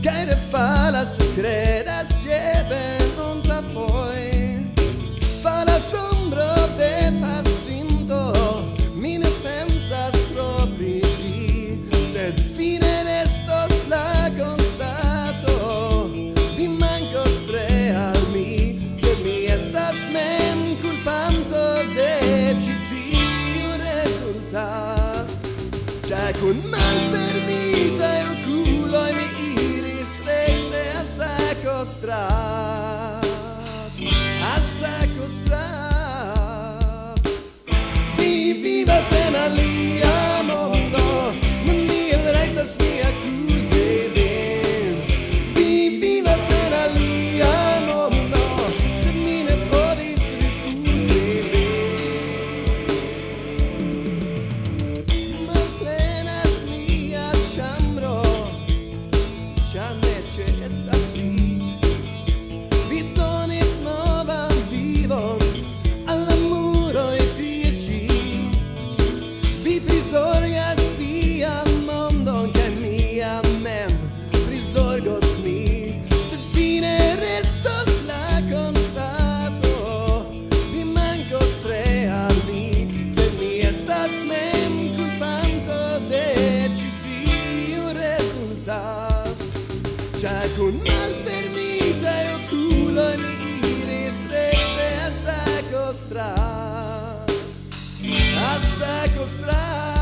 Care falas credas lleven contra foi. Fala sombro de pasinto, mi ne pensas propri vi, sed fine restos la constato, vi mancos tre al mi, se mi estas mem culpanto de ci tiu resultat. Già con malfermita il culo e mi iris recte al sacco strat, al sacco strat. Mi vivas en alia mondo, non mi el rectas mi accuse vin. Mi vivas en alia mondo, se mi ne podis rifuse vin. Malplenas mia ĉambro, ĉar ne ĉeestas vi. Vi donis novan vivon al la muroj tie ĉi. Vi prizorgas vian mondon kaj mia mem prizorgos mi, sed fine restos la konstato, vi mankos tre al mi, sed mi estas mem culpanto de ĉi tiu resultat. Già con malfermita e oculo mi iris recte al sacco strat, al sacco strat.